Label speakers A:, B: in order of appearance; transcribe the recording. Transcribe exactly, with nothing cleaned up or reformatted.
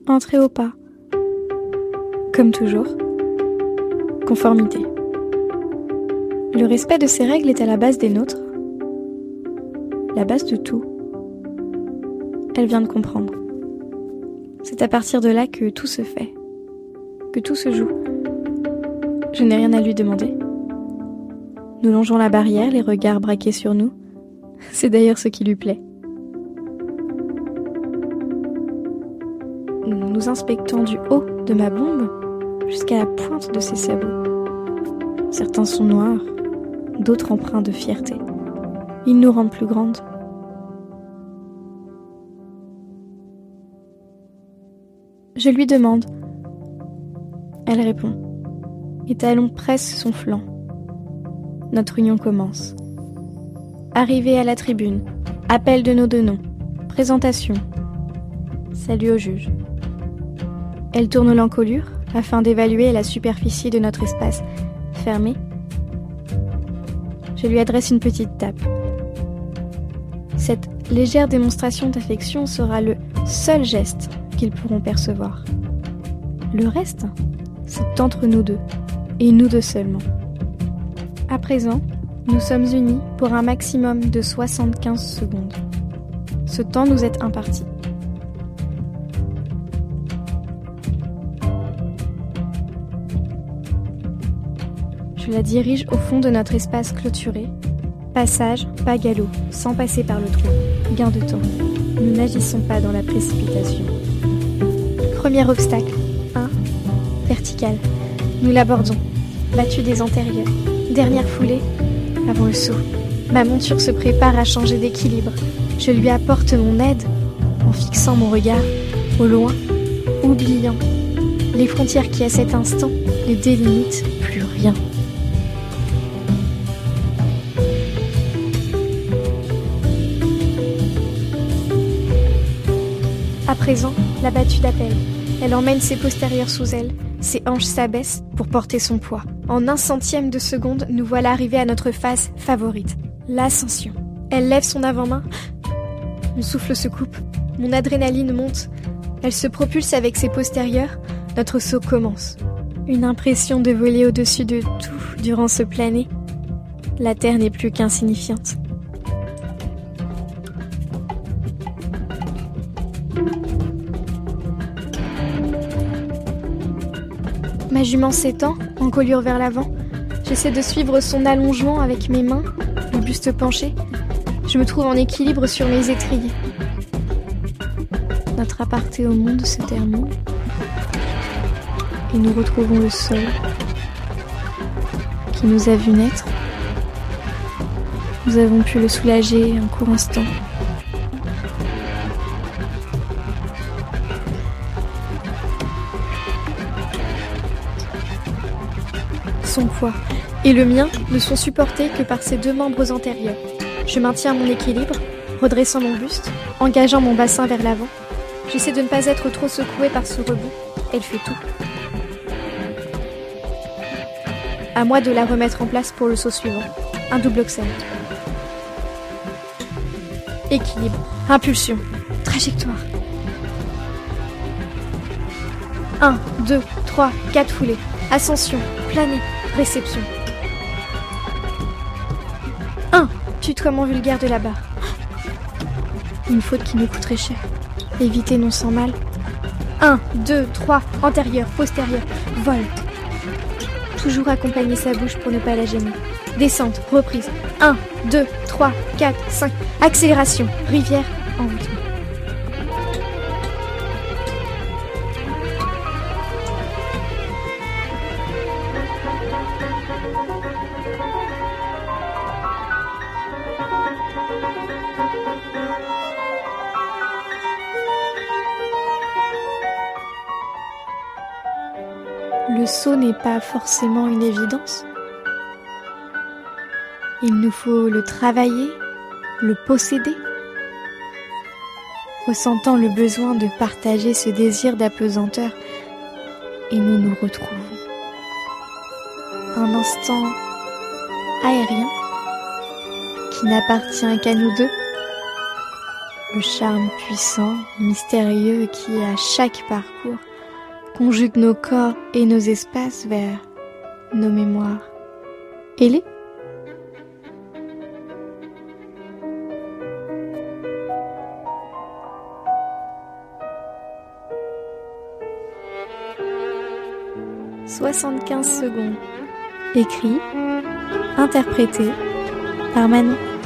A: entrer au pas. Comme toujours, conformité. Le respect de ces règles est à la base des nôtres, la base de tout. Elle vient de comprendre. C'est à partir de là que tout se fait, que tout se joue. Je n'ai rien à lui demander. Nous longeons la barrière, les regards braqués sur nous. C'est d'ailleurs ce qui lui plaît. Nous inspectons du haut de ma bombe jusqu'à la pointe de ses sabots. Certains sont noirs, d'autres empreints de fierté. Ils nous rendent plus grandes. Je lui demande. Elle répond. Et talons pressent son flanc. Notre union commence. Arrivée à la tribune, appel de nos deux noms, présentation, salut au juge. Elle tourne l'encolure afin d'évaluer la superficie de notre espace fermé. Je lui adresse une petite tape. Cette légère démonstration d'affection sera le seul geste qu'ils pourront percevoir. Le reste, c'est entre nous deux, et nous deux seulement. À présent, nous sommes unis pour un maximum de soixante-quinze secondes. Ce temps nous est imparti. Je la dirige au fond de notre espace clôturé. Passage, pas galop, sans passer par le trou. Gain de temps. Nous n'agissons pas dans la précipitation. Premier obstacle. un. Vertical. Nous l'abordons. Battu des antérieurs. Dernière foulée. Avant le saut. Ma monture se prépare à changer d'équilibre. Je lui apporte mon aide en fixant mon regard au loin, oubliant les frontières qui à cet instant ne délimitent plus rien. À présent, la battue d'appel. Elle emmène ses postérieurs sous elle, ses hanches s'abaissent pour porter son poids. En un centième de seconde, nous voilà arrivés à notre phase favorite, l'ascension. Elle lève son avant-main, mon souffle se coupe, mon adrénaline monte. Elle se propulse avec ses postérieurs, notre saut commence. Une impression de voler au-dessus de tout durant ce plané. La terre n'est plus qu'insignifiante. Ma jument s'étend, encolure vers l'avant. J'essaie de suivre son allongement avec mes mains, le buste penché. Je me trouve en équilibre sur mes étriers. Notre aparté au monde se termine. Et nous retrouvons le sol qui nous a vu naître. Nous avons pu le soulager un court instant. Son poids et le mien ne sont supportés que par ses deux membres antérieurs. Je maintiens mon équilibre, redressant mon buste, engageant mon bassin vers l'avant. J'essaie de ne pas être trop secouée par ce rebond. Elle fait tout. À moi de la remettre en place pour le saut suivant. Un double oxel. Équilibre, impulsion, trajectoire. un, deux, trois, quatre foulées. Ascension, plané, réception. un. Tutoiement vulgaire de la barre. Une faute qui nous coûterait cher. Éviter non sans mal. un, deux, trois, antérieur, postérieur, vol. Toujours accompagner sa bouche pour ne pas la gêner. Descente, reprise. un, deux, trois, quatre, cinq. Accélération, rivière, envoûtement. Le saut n'est pas forcément une évidence. Il nous faut le travailler, le posséder, ressentant le besoin de partager ce désir d'apesanteur, et nous nous retrouvons. Un instant aérien qui n'appartient qu'à nous deux, le charme puissant, mystérieux qui, à chaque parcours, conjugue nos corps et nos espaces vers nos mémoires ailées. soixante-quinze secondes. Écrit, interprété par Manon.